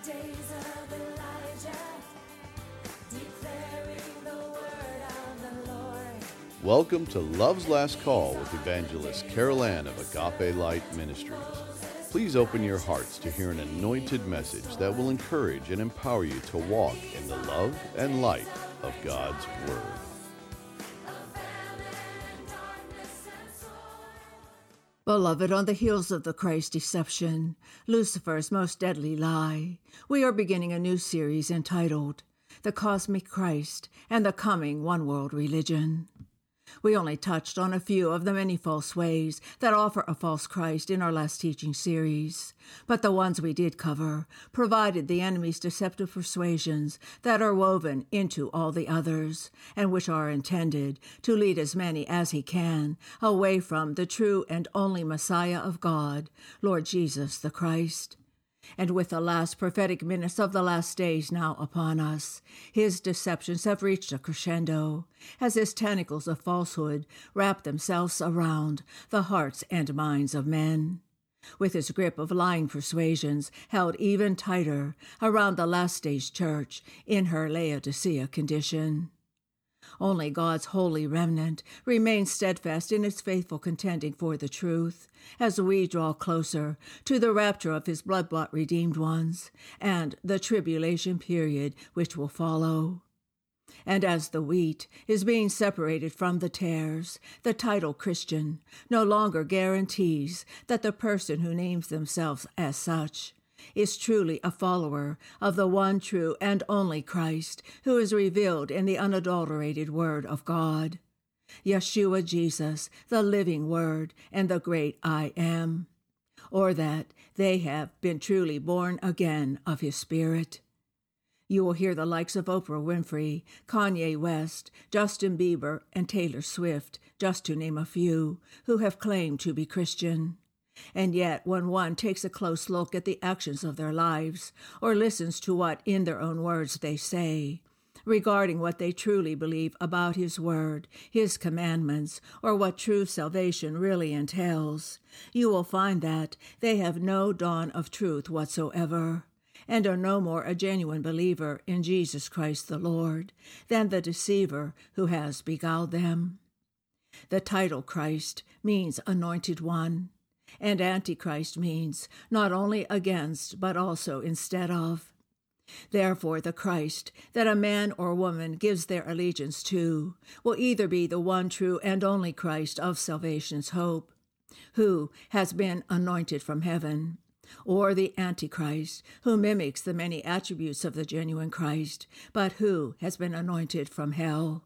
days of Elijah, declaring the word of the Lord. Welcome to Love's Last Call with Evangelist Carol Ann of Agape Light Ministries. Please open your hearts to hear an anointed message that will encourage and empower you to walk in the love and light of God's Word. Beloved, on the heels of the Christ deception, Lucifer's most deadly lie, we are beginning a new series entitled The Cosmic Christ and the Coming One World Religion. We only touched on a few of the many false ways that offer a false Christ in our last teaching series, but the ones we did cover provided the enemy's deceptive persuasions that are woven into all the others, and which are intended to lead as many as he can away from the true and only Messiah of God, Lord Jesus the Christ. And with the last prophetic minutes of the last days now upon us, his deceptions have reached a crescendo, as his tentacles of falsehood wrap themselves around the hearts and minds of men, with his grip of lying persuasions held even tighter around the last days church in her Laodicea condition. Only God's holy remnant remains steadfast in its faithful contending for the truth, as we draw closer to the rapture of his blood-bought redeemed ones, and the tribulation period which will follow. And as the wheat is being separated from the tares, the title Christian no longer guarantees that the person who names themselves as such is truly a follower of the one true and only Christ who is revealed in the unadulterated Word of God, Yeshua Jesus, the living Word and the great I Am, or that they have been truly born again of his Spirit. You will hear the likes of Oprah Winfrey, Kanye West, Justin Bieber, and Taylor Swift, just to name a few, who have claimed to be Christian. And yet, when one takes a close look at the actions of their lives, or listens to what, in their own words, they say, regarding what they truly believe about his word, his commandments, or what true salvation really entails, you will find that they have no dawn of truth whatsoever, and are no more a genuine believer in Jesus Christ the Lord than the deceiver who has beguiled them. The title Christ means Anointed One, and Antichrist means not only against, but also instead of. Therefore, the Christ that a man or woman gives their allegiance to will either be the one true and only Christ of salvation's hope, who has been anointed from heaven, or the Antichrist, who mimics the many attributes of the genuine Christ, but who has been anointed from hell.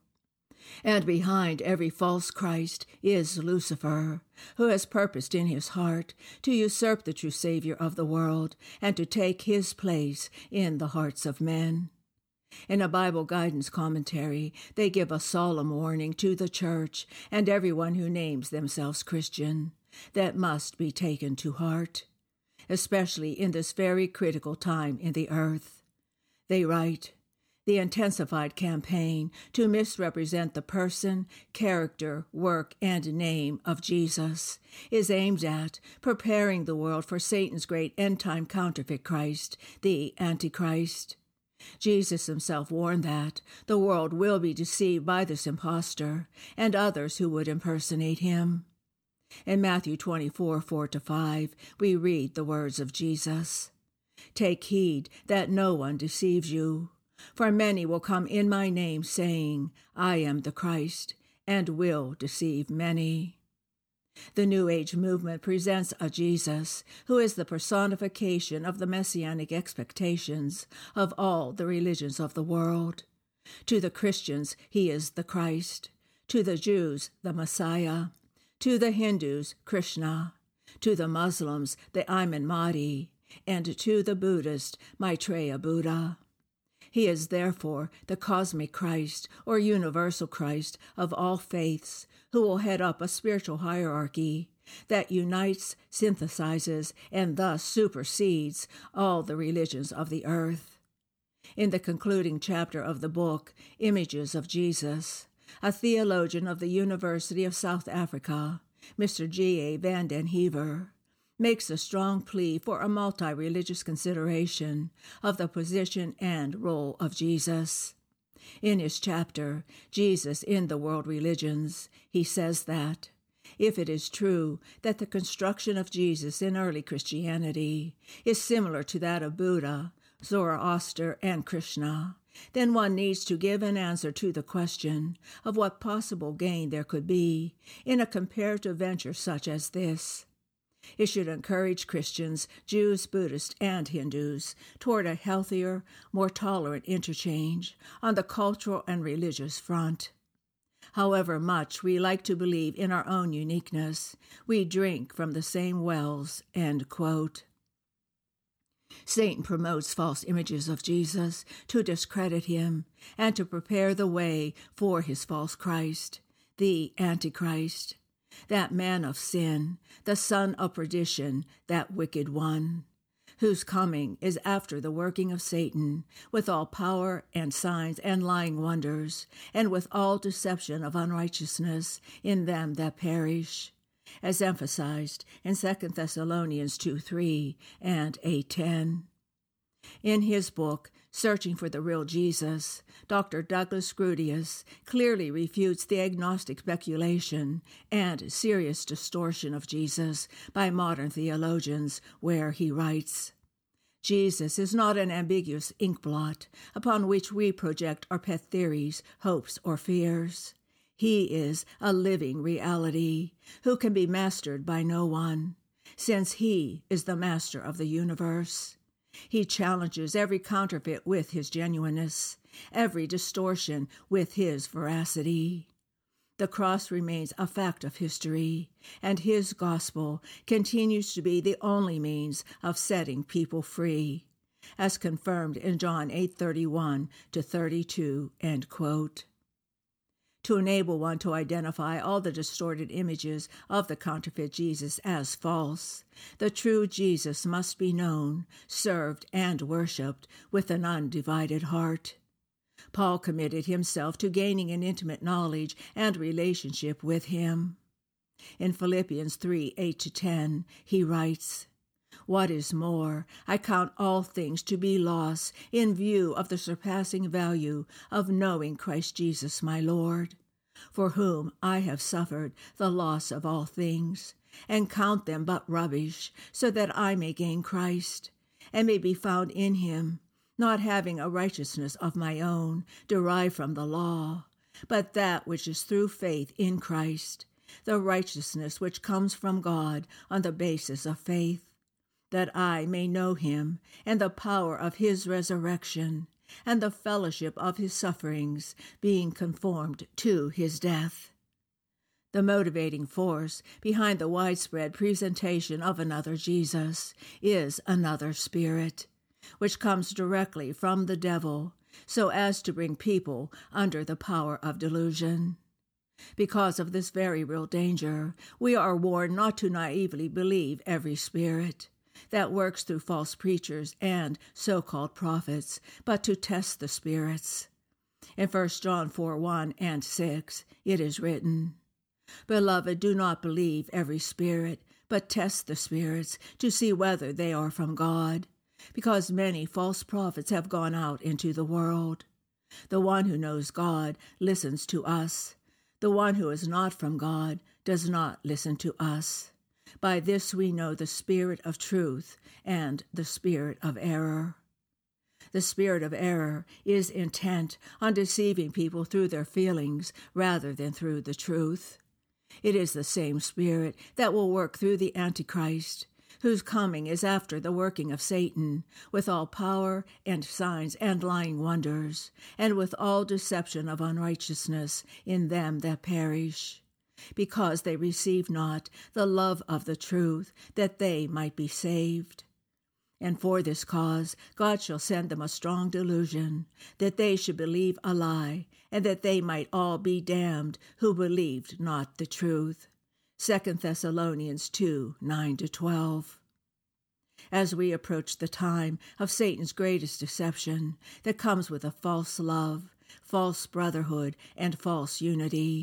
And behind every false Christ is Lucifer, who has purposed in his heart to usurp the true Savior of the world and to take his place in the hearts of men. In a Bible guidance commentary, they give a solemn warning to the church and everyone who names themselves Christian that must be taken to heart, especially in this very critical time in the earth. They write, "The intensified campaign to misrepresent the person, character, work, and name of Jesus is aimed at preparing the world for Satan's great end-time counterfeit Christ, the Antichrist. Jesus himself warned that the world will be deceived by this impostor and others who would impersonate him." In Matthew 24, 4-5, we read the words of Jesus, "Take heed that no one deceives you. For many will come in my name, saying, I am the Christ, and will deceive many." The New Age movement presents a Jesus who is the personification of the messianic expectations of all the religions of the world. To the Christians, he is the Christ. To the Jews, the Messiah. To the Hindus, Krishna. To the Muslims, the Imam Mahdi. And to the Buddhist, Maitreya Buddha. He is therefore the cosmic Christ, or universal Christ, of all faiths, who will head up a spiritual hierarchy that unites, synthesizes, and thus supersedes all the religions of the earth. In the concluding chapter of the book, Images of Jesus, a theologian of the University of South Africa, Mr. G. A. van den Heever, makes a strong plea for a multi-religious consideration of the position and role of Jesus. In his chapter, Jesus in the World Religions, he says that, if it is true that the construction of Jesus in early Christianity is similar to that of Buddha, Zoroaster, and Krishna, then one needs to give an answer to the question of what possible gain there could be in a comparative venture such as this. It should encourage Christians, Jews, Buddhists, and Hindus toward a healthier, more tolerant interchange on the cultural and religious front. However much we like to believe in our own uniqueness, we drink from the same wells, end quote. Satan promotes false images of Jesus to discredit him and to prepare the way for his false Christ, the Antichrist, that man of sin, the son of perdition, that wicked one, whose coming is after the working of Satan, with all power and signs and lying wonders, and with all deception of unrighteousness in them that perish, as emphasized in 2 Thessalonians 2:3 and 8:10. In his book, Searching for the Real Jesus, Dr. Douglas Grotius clearly refutes the agnostic speculation and serious distortion of Jesus by modern theologians, where he writes, Jesus is not an ambiguous inkblot upon which we project our pet theories, hopes, or fears. He is a living reality who can be mastered by no one, since he is the master of the universe. He challenges every counterfeit with his genuineness, every distortion with his veracity. The cross remains a fact of history, and his gospel continues to be the only means of setting people free, as confirmed in John 8:31-32, end quote. To enable one to identify all the distorted images of the counterfeit Jesus as false, the true Jesus must be known, served, and worshipped with an undivided heart. Paul committed himself to gaining an intimate knowledge and relationship with him. In Philippians 3:8-10, he writes, What is more, I count all things to be loss in view of the surpassing value of knowing Christ Jesus my Lord, for whom I have suffered the loss of all things, and count them but rubbish, so that I may gain Christ, and may be found in him, not having a righteousness of my own derived from the law, but that which is through faith in Christ, the righteousness which comes from God on the basis of faith, that I may know him and the power of his resurrection and the fellowship of his sufferings, being conformed to his death. The motivating force behind the widespread presentation of another Jesus is another spirit, which comes directly from the devil, so as to bring people under the power of delusion. Because of this very real danger, we are warned not to naively believe every spirit that works through false preachers and so-called prophets, but to test the spirits. In 1 John 4:1 and 6, it is written, Beloved, do not believe every spirit, but test the spirits to see whether they are from God, because many false prophets have gone out into the world. The one who knows God listens to us. The one who is not from God does not listen to us. By this we know the spirit of truth and the spirit of error. The spirit of error is intent on deceiving people through their feelings rather than through the truth. It is the same spirit that will work through the Antichrist, whose coming is after the working of Satan, with all power and signs and lying wonders, and with all deception of unrighteousness in them that perish, because they receive not the love of the truth, that they might be saved. And for this cause God shall send them a strong delusion, that they should believe a lie, and that they might all be damned who believed not the truth. 2 Thessalonians 2:9-12. As we approach the time of Satan's greatest deception that comes with a false love, false brotherhood, and false unity,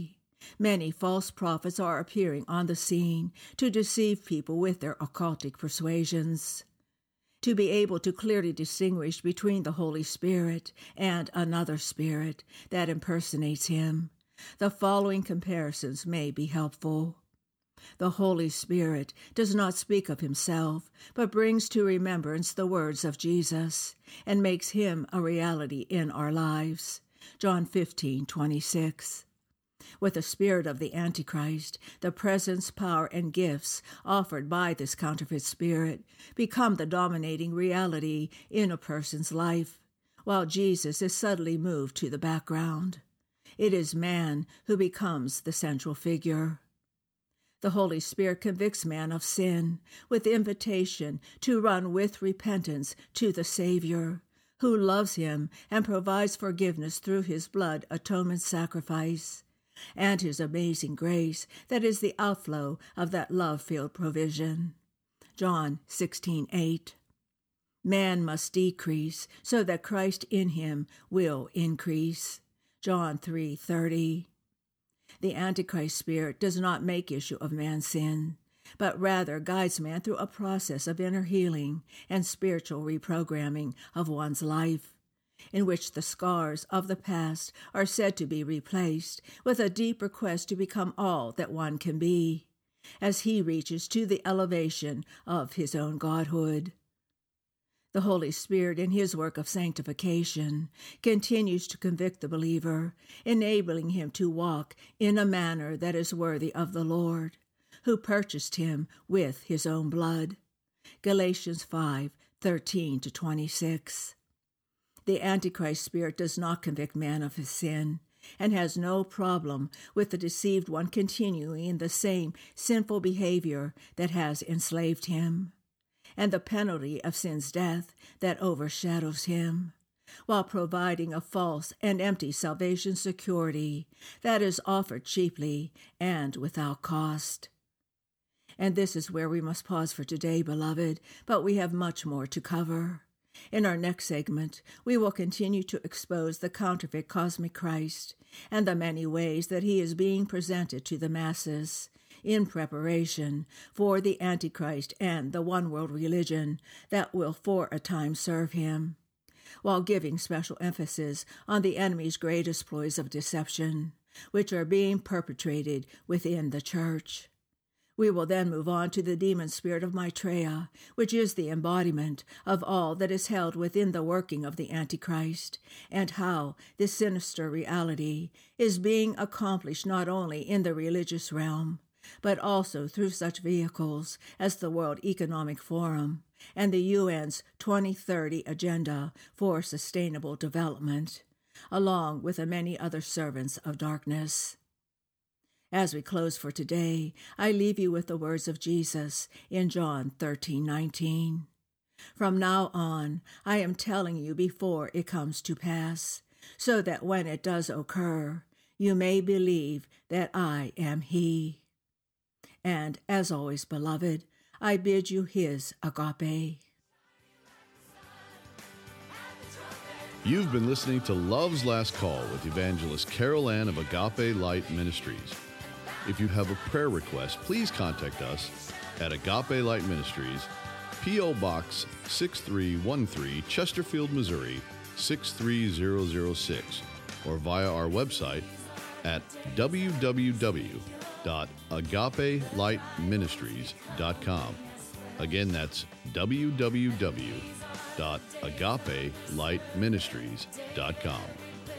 Many false prophets are appearing on the scene to deceive people with their occultic persuasions. To be able to clearly distinguish between the Holy Spirit and another spirit that impersonates him, the following comparisons may be helpful. The Holy Spirit does not speak of himself, but brings to remembrance the words of Jesus and makes him a reality in our lives. John 15:26. With the spirit of the Antichrist, the presence, power, and gifts offered by this counterfeit spirit become the dominating reality in a person's life, while Jesus is subtly moved to the background. It is man who becomes the central figure. The Holy Spirit convicts man of sin with invitation to run with repentance to the Savior, who loves him and provides forgiveness through his blood atonement sacrifice, and his amazing grace that is the outflow of that love-filled provision. John 16:8. Man must decrease so that Christ in him will increase. John 3:30. The Antichrist spirit does not make issue of man's sin, but rather guides man through a process of inner healing and spiritual reprogramming of one's life, in which the scars of the past are said to be replaced with a deeper quest to become all that one can be, as he reaches to the elevation of his own godhood. The Holy Spirit, in his work of sanctification, continues to convict the believer, enabling him to walk in a manner that is worthy of the Lord, who purchased him with his own blood. Galatians 5:13-26. The Antichrist spirit does not convict man of his sin, and has no problem with the deceived one continuing in the same sinful behavior that has enslaved him, and the penalty of sin's death that overshadows him, while providing a false and empty salvation security that is offered cheaply and without cost. And this is where we must pause for today, beloved, but we have much more to cover. In our next segment, we will continue to expose the counterfeit cosmic Christ and the many ways that he is being presented to the masses in preparation for the Antichrist and the one-world religion that will for a time serve him, while giving special emphasis on the enemy's great exploits of deception, which are being perpetrated within the church. We will then move on to the demon spirit of Maitreya, which is the embodiment of all that is held within the working of the Antichrist, and how this sinister reality is being accomplished not only in the religious realm, but also through such vehicles as the World Economic Forum and the UN's 2030 Agenda for Sustainable Development, along with the many other servants of darkness. As we close for today, I leave you with the words of Jesus in John 13:19. From now on, I am telling you before it comes to pass, so that when it does occur, you may believe that I am he. And as always, beloved, I bid you his agape. You've been listening to Love's Last Call with Evangelist Carol Ann of Agape Light Ministries. If you have a prayer request, please contact us at Agape Light Ministries, P.O. Box 6313, Chesterfield, Missouri 63006, or via our website at www.agapelightministries.com. Again, that's www.agapelightministries.com.